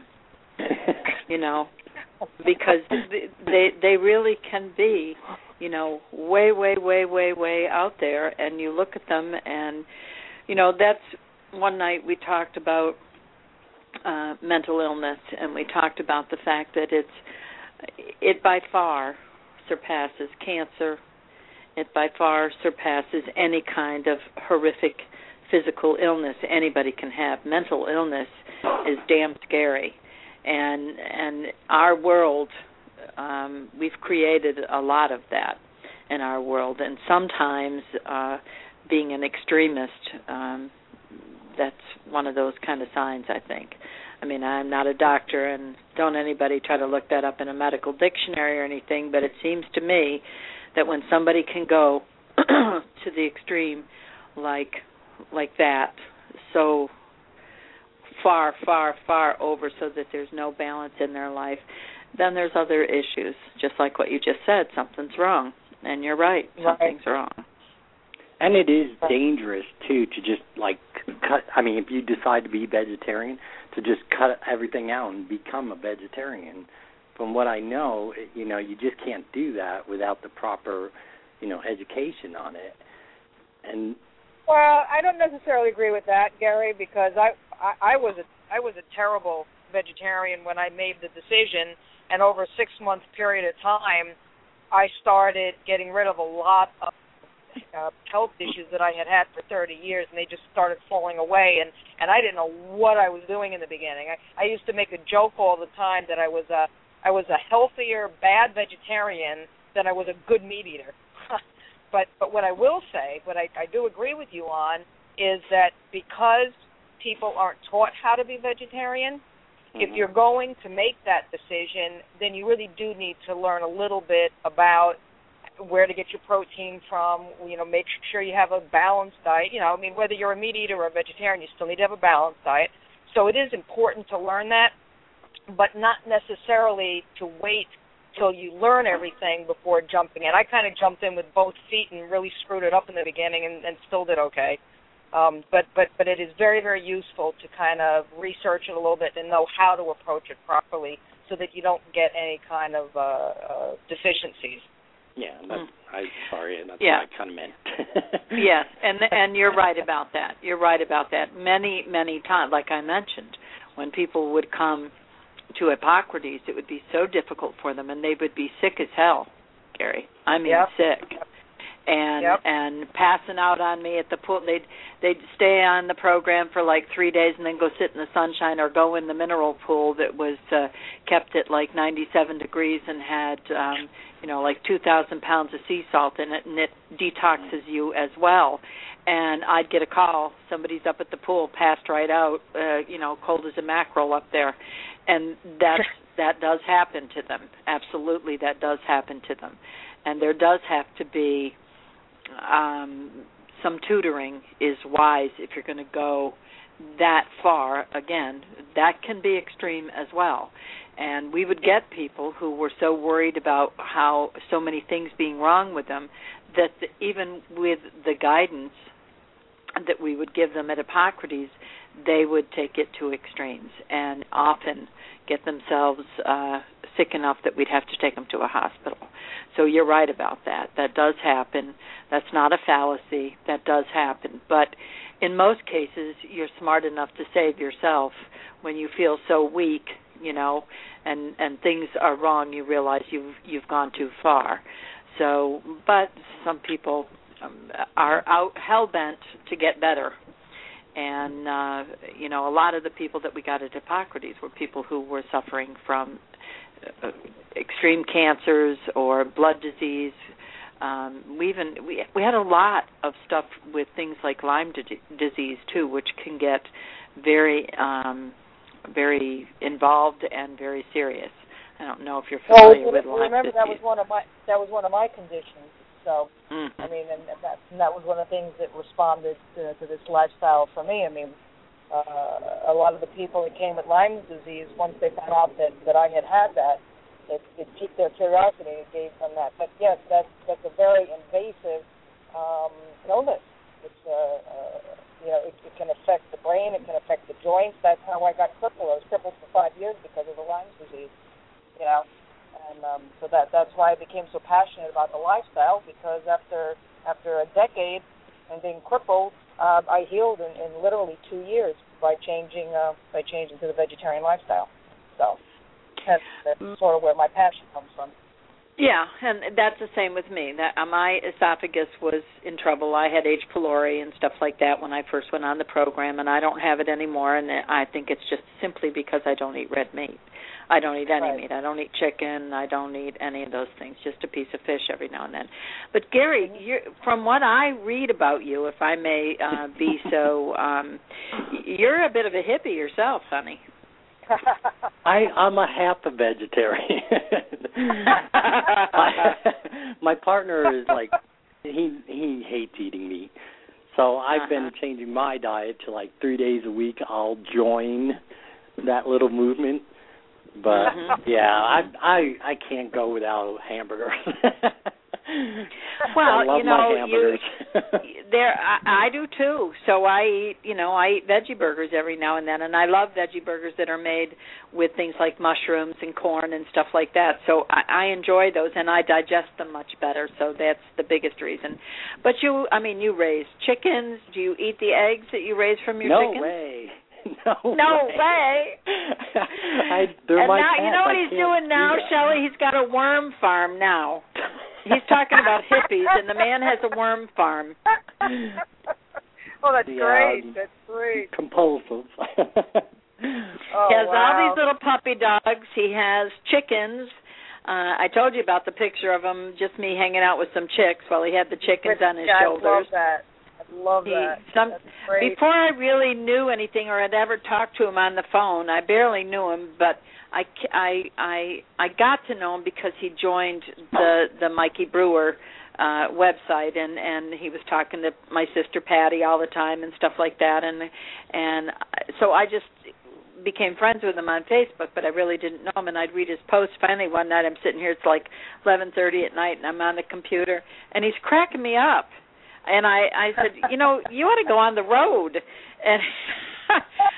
You know, because they they really can be, you know, way, way, way, way, way out there. And you look at them and, you know, that's one night we talked about uh, mental illness, and we talked about the fact that it's it by far surpasses cancer. It by far surpasses any kind of horrific physical illness anybody can have. Mental illness is damn scary. And and our world, um, we've created a lot of that in our world. And sometimes uh, being an extremist, um, that's one of those kind of signs, I think. I mean, I'm not a doctor, and don't anybody try to look that up in a medical dictionary or anything, but it seems to me that when somebody can go to the extreme like like that, so far, far, far over so that there's no balance in their life, then there's other issues. Just like what you just said, something's wrong. And you're right, something's right. wrong. And it is dangerous, too, to just, like, cut, I mean, if you decide to be vegetarian, to just cut everything out and become a vegetarian. From what I know, you know, you just can't do that without the proper, you know, education on it. And well, I don't necessarily agree with that, Gary, because I, I, I was a I was a terrible vegetarian when I made the decision, and over a six month period of time, I started getting rid of a lot of uh, health issues that I had had for thirty years, and they just started falling away, and, and I didn't know what I was doing in the beginning. I, I used to make a joke all the time that I was a I was a healthier bad vegetarian than I was a good meat eater. But but what I will say, what I, I do agree with you on, is that because people aren't taught how to be vegetarian, mm-hmm. if you're going to make that decision, then you really do need to learn a little bit about where to get your protein from, you know, make sure you have a balanced diet. You know, I mean, whether you're a meat eater or a vegetarian, you still need to have a balanced diet. So it is important to learn that, but not necessarily to wait till you learn everything before jumping in. I kind of jumped in with both feet and really screwed it up in the beginning and, and still did okay. Um, but, but, but it is very, very useful to kind of research it a little bit and know how to approach it properly so that you don't get any kind of uh, uh, deficiencies. Yeah, that's, mm. I'm sorry, that's yeah. what I kind of meant. Yes, and and you're right about that. You're right about that. Many, many times, like I mentioned, when people would come to Hippocrates, it would be so difficult for them, and they would be sick as hell, Gary. I mean, yep. sick. And yep. and passing out on me at the pool. They'd they'd stay on the program for like three days and then go sit in the sunshine or go in the mineral pool that was uh, kept at like ninety-seven degrees and had um, you know like two thousand pounds of sea salt in it, and it detoxes you as well. And I'd get a call, somebody's up at the pool, passed right out, uh, you know, cold as a mackerel up there, and that that does happen to them. Absolutely, that does happen to them, and there does have to be. Um, some tutoring is wise if you're going to go that far. Again, that can be extreme as well. And we would get people who were so worried about how so many things being wrong with them that the, even with the guidance that we would give them at Hippocrates, they would take it to extremes and often get themselves uh, sick enough that we'd have to take them to a hospital. So you're right about that. That does happen. That's not a fallacy. That does happen. But in most cases, you're smart enough to save yourself when you feel so weak, you know, and, and things are wrong. You realize you've you've gone too far. So, but some people um, are out hell-bent to get better. And, uh, you know, a lot of the people that we got at Hippocrates were people who were suffering from uh, extreme cancers or blood disease. Um, we even we, we had a lot of stuff with things like Lyme di- disease, too, which can get very, um, very involved and very serious. I don't know if you're familiar well, with Lyme remember disease. that was one of my that was one of my conditions. So, mm-hmm. I mean, and that, and that was one of the things that responded to, to this lifestyle for me. I mean, uh, a lot of the people that came with Lyme disease, once they found out that, that I had had that, it, it piqued their curiosity and it gave them that. But, yes, that's, that's a very invasive um, illness. It's, uh, uh, you know, it, it can affect the brain. It can affect the joints. That's how I got crippled. I was crippled for five years because of the Lyme disease, you know. And um, so that that's why I became so passionate about the lifestyle, because after after a decade and being crippled, uh, I healed in, in literally two years by changing uh, by changing to the vegetarian lifestyle. So that's, that's sort of where my passion comes from. Yeah, and that's the same with me. That uh, my esophagus was in trouble. I had H. pylori and stuff like that when I first went on the program, and I don't have it anymore. And I think it's just simply because I don't eat red meat. I don't eat any right. meat. I don't eat chicken. I don't eat any of those things, just a piece of fish every now and then. But, Gary, you're, from what I read about you, if I may uh, be so, um, you're a bit of a hippie yourself, honey. I, I'm a half a vegetarian. my, my partner is like, he he hates eating meat. So I've uh-huh. been changing my diet to like three days a week. I'll join that little movement. But mm-hmm. yeah, I I I can't go without hamburgers. Well, I love you know, my hamburgers. you, there I, I do too. So I eat, you know, I eat veggie burgers every now and then, and I love veggie burgers that are made with things like mushrooms and corn and stuff like that. So I, I enjoy those, and I digest them much better. So that's the biggest reason. But you, I mean, you raise chickens. Do you eat the eggs that you raise from your no chickens? No way. No, no way. way. I, they're and my now, cats. you know what I he's doing now, do Shelley? He's got a worm farm now. He's talking about hippies, and the man has a worm farm. Oh, that's yeah, great. That's great. Compulsive. Oh, he has wow. all these little puppy dogs. He has chickens. Uh, I told you about the picture of him, just me hanging out with some chicks while he had the chickens With, on his yeah, shoulders. I love that. Love he, that. Some, That's great. Before I really knew anything or had ever talked to him on the phone, I barely knew him, but I, I, I, I got to know him because he joined the, the Mikey Brewer uh, website, and, and he was talking to my sister Patty all the time and stuff like that, and and so I just became friends with him on Facebook, but I really didn't know him, and I'd read his posts. Finally, one night I'm sitting here, it's like eleven thirty at night, and I'm on the computer, and he's cracking me up. And I, I said, you know, you ought to go on the road. And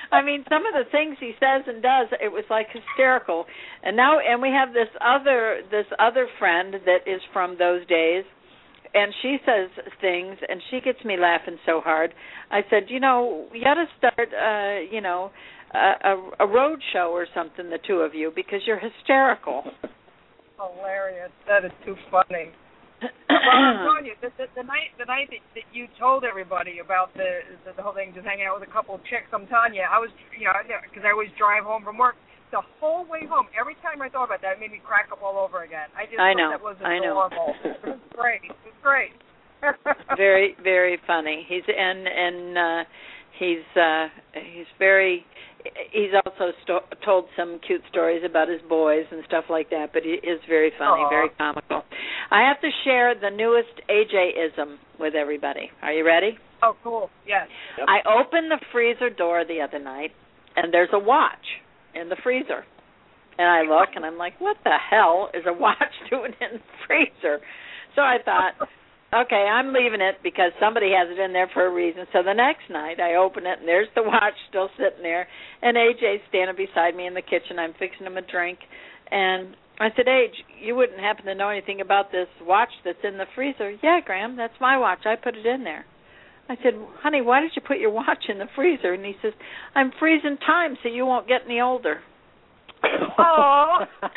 I mean, some of the things he says and does, it was like hysterical. And now, and we have this other this other friend that is from those days, and she says things, and she gets me laughing so hard. I said, you know, you got to start, uh, you know, a, a, a road show or something, the two of you, because you're hysterical. Hilarious. That is too funny. Well, I'm telling you, the, the, the night the night that, that you told everybody about the, the the whole thing, just hanging out with a couple of chicks, I'm telling you, I was, you know, because I always drive home from work, the whole way home, every time I thought about that, it made me crack up all over again. I just I thought know, that was I know. adorable. It was great. It was great. Very, very funny. He's and and uh, he's uh, he's very. He's also sto- told some cute stories about his boys and stuff like that, but he is very funny, Aww. very comical. I have to share the newest A J-ism with everybody. Are you ready? Oh, cool. Yes. Yep. I opened the freezer door the other night, and there's a watch in the freezer. And I look, and I'm like, what the hell is a watch doing in the freezer? So I thought, okay, I'm leaving it because somebody has it in there for a reason. So the next night I open it, and there's the watch still sitting there, and A J's standing beside me in the kitchen. I'm fixing him a drink, and I said, Age, you wouldn't happen to know anything about this watch that's in the freezer? Yeah, Graham, that's my watch. I put it in there. I said, honey, why did you put your watch in the freezer? And he says, I'm freezing time so you won't get any older. Oh.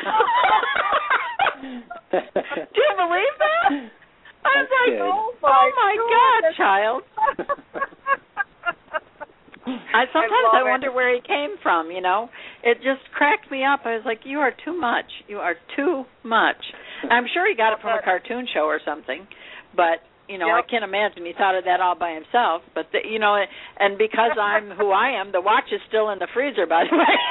Do you believe that? I was like, good. oh, my, oh my God, child. I sometimes I, I wonder it. where he came from, you know. It just cracked me up. I was like, you are too much. You are too much. I'm sure he got it from a cartoon show or something, but, you know, yep. I can't imagine he thought of that all by himself. But, the, you know, and because I'm who I am, the watch is still in the freezer, by the way.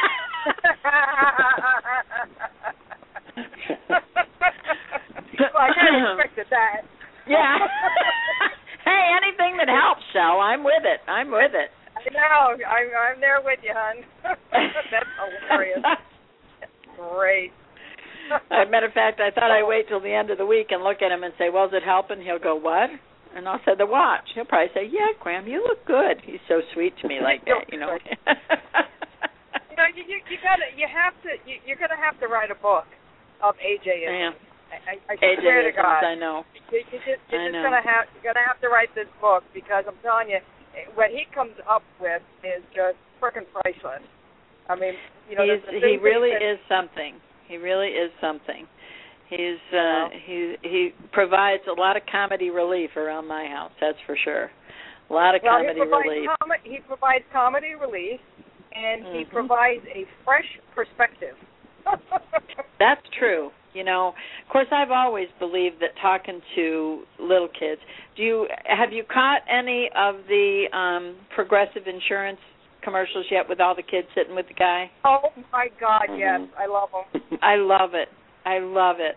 Well, I kind of expected that. Yeah. Hey, anything that helps, Shell. I'm with it. I'm with it. I know. I'm, I'm there with you, hon. That's hilarious. Great. As a matter of fact, I thought I'd wait till the end of the week and look at him and say, well, is it helping? He'll go, what? And I'll say, the watch. He'll probably say, yeah, Graham, you look good. He's so sweet to me like that, you know. You know, you, you, you gotta, you have to, you, you're gonna have to write a book of A J. Yeah. I, I, I swear to God. I know. You, you just, you're I just know. gonna have, you're gonna have to write this book because I'm telling you, what he comes up with is just frickin' priceless. I mean, you know, He's, the, the he really that, is something. He really is something. He's uh, he he provides a lot of comedy relief around my house. That's for sure. A lot of well, comedy he provides relief. Com- he provides comedy relief, and mm-hmm. he provides a fresh perspective. That's true. You know, of course, I've always believed that talking to little kids. Do you have you caught any of the um, Progressive Insurance commercials yet with all the kids sitting with the guy? Oh my God, mm-hmm. yes, I love them. I love it. I love it.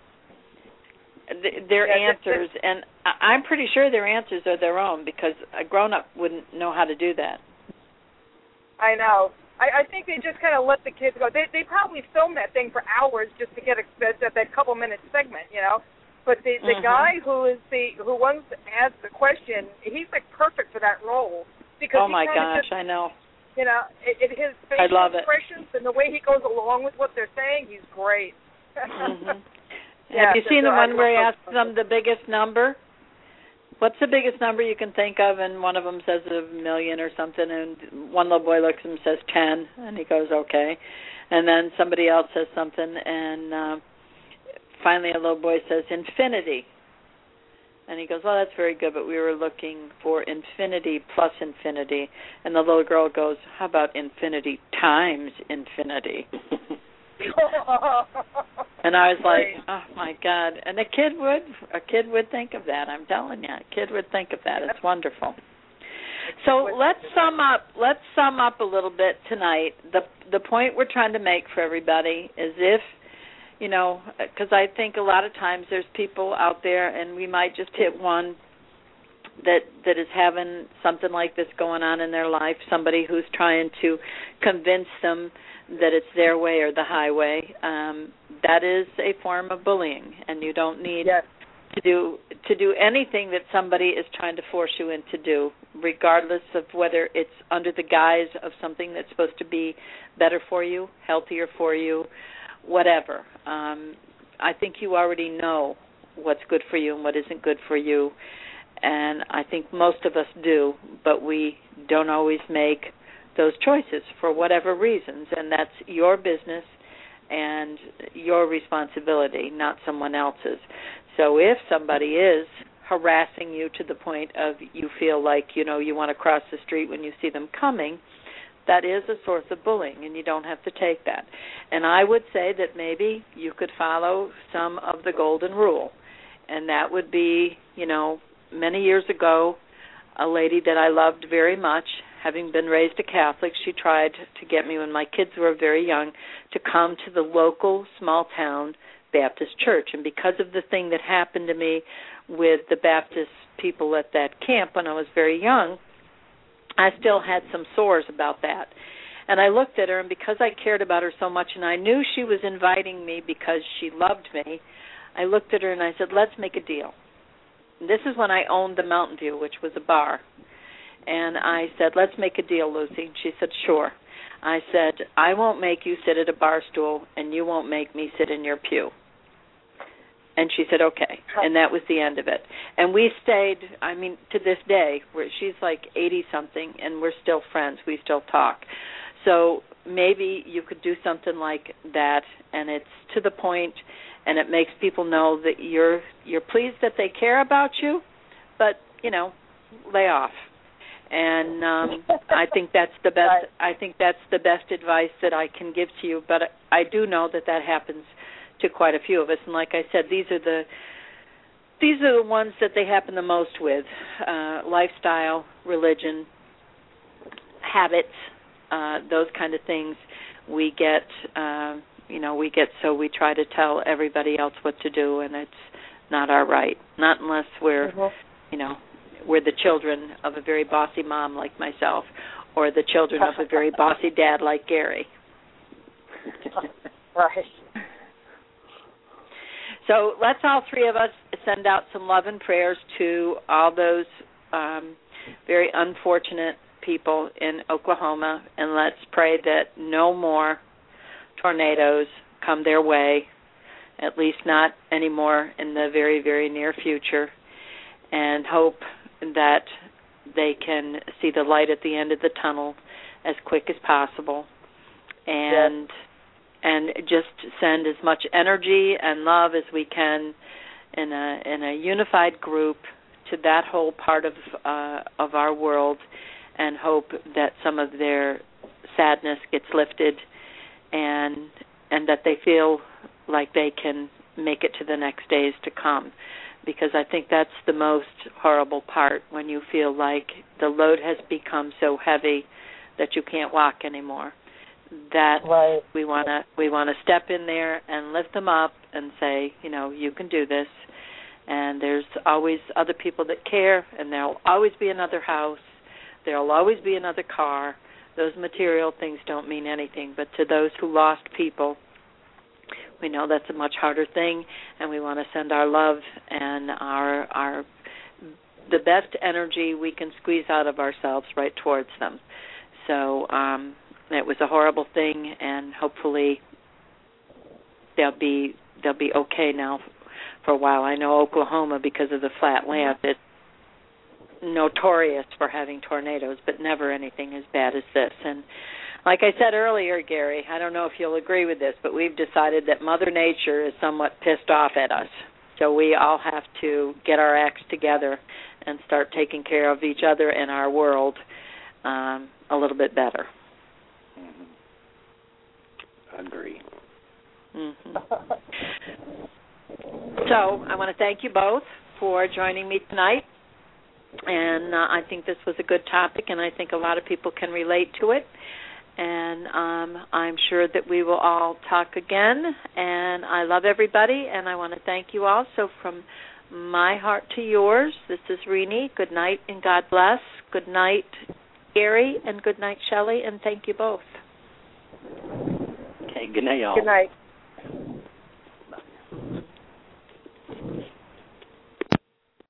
The, their yeah, answers, this, this, and I'm pretty sure their answers are their own because a grown-up wouldn't know how to do that. I know. I, I think they just kind of let the kids go. They they probably filmed that thing for hours just to get a, that, that couple minute segment, you know. But the the mm-hmm. guy who is the who wants to ask the question, he's like perfect for that role because oh my gosh, just, I know. You know, it, it, his I facial love expressions it. and the way he goes along with what they're saying, he's great. mm-hmm. Yeah, have you so, seen so the one where he I asks them the biggest number? What's the biggest number you can think of? And one of them says a million or something, and one little boy looks at him and says ten, and he goes, okay. And then somebody else says something, and uh, finally a little boy says infinity. And he goes, well, that's very good, but we were looking for infinity plus infinity. And the little girl goes, how about infinity times infinity? And I was like, oh, my God. And a kid would, a kid would think of that. I'm telling you, a kid would think of that. It's wonderful. So let's sum up. Let's sum up a little bit tonight. The the point we're trying to make for everybody is if, you know, because I think a lot of times there's people out there, and we might just hit one that that is having something like this going on in their life, somebody who's trying to convince them that it's their way or the highway. Um, that is a form of bullying, and you don't need yes. to do to do anything that somebody is trying to force you into do, regardless of whether it's under the guise of something that's supposed to be better for you, healthier for you, whatever. Um, I think you already know what's good for you and what isn't good for you, and I think most of us do, but we don't always make those choices for whatever reasons, and that's your business and your responsibility, not someone else's. So if somebody is harassing you to the point of you feel like, you know, you want to cross the street when you see them coming, that is a source of bullying, and you don't have to take that. And I would say that maybe you could follow some of the golden rule, and that would be, you know, many years ago, a lady that I loved very much, having been raised a Catholic, she tried to get me when my kids were very young to come to the local small town Baptist church. And because of the thing that happened to me with the Baptist people at that camp when I was very young, I still had some sores about that. And I looked at her, and because I cared about her so much, and I knew she was inviting me because she loved me, I looked at her and I said, let's make a deal. And this is when I owned the Mountain View, which was a bar. And I said, let's make a deal, Lucy. She said, sure. I said, I won't make you sit at a bar stool, and you won't make me sit in your pew. And she said, okay. And that was the end of it. And we stayed, I mean, to this day, where she's like eighty-something, and we're still friends. We still talk. So maybe you could do something like that, and it's to the point, and it makes people know that you're you're pleased that they care about you, but, you know, lay off. And um, I think that's the best. Right. I think that's the best advice that I can give to you. But I do know that that happens to quite a few of us. And like I said, these are the these are the ones that they happen the most with: uh, lifestyle, religion, habits, uh, those kind of things. We get, uh, you know, we get so we try to tell everybody else what to do, and it's not our right. Not unless we're, mm-hmm. you know. We're the children of a very bossy mom like myself, or the children of a very bossy dad like Gary. Right. So let's all three of us send out some love and prayers to all those um, very unfortunate people in Oklahoma, and let's pray that no more tornadoes come their way, at least not anymore in the very, very near future, and hope that they can see the light at the end of the tunnel as quick as possible, and yes. and just send as much energy and love as we can in a in a unified group to that whole part of uh, of our world, and hope that some of their sadness gets lifted, and and that they feel like they can make it to the next days to come. Because I think that's the most horrible part, when you feel like the load has become so heavy that you can't walk anymore. That right. we want to we want to step in there and lift them up and say, you know, you can do this. And there's always other people that care, and there'll always be another house. There'll always be another car. Those material things don't mean anything. But to those who lost people, we know that's a much harder thing, and we want to send our love and our our the best energy we can squeeze out of ourselves right towards them. So um, it was a horrible thing, and hopefully they'll be they'll be okay now for a while. I know Oklahoma, because of the flat land, it's notorious for having tornadoes, but never anything as bad as this. And like I said earlier, Gary, I don't know if you'll agree with this, but we've decided that Mother Nature is somewhat pissed off at us. So we all have to get our acts together and start taking care of each other and our world um, a little bit better. Mm-hmm. Agree. Mm-hmm. So I want to thank you both for joining me tonight. And uh, I think this was a good topic, and I think a lot of people can relate to it. And um, I'm sure that we will all talk again. And I love everybody, and I want to thank you all. So from my heart to yours, this is Renee. Good night and God bless. Good night, Gary, and good night, Shelley, and thank you both. Okay, good night, y'all. Good night.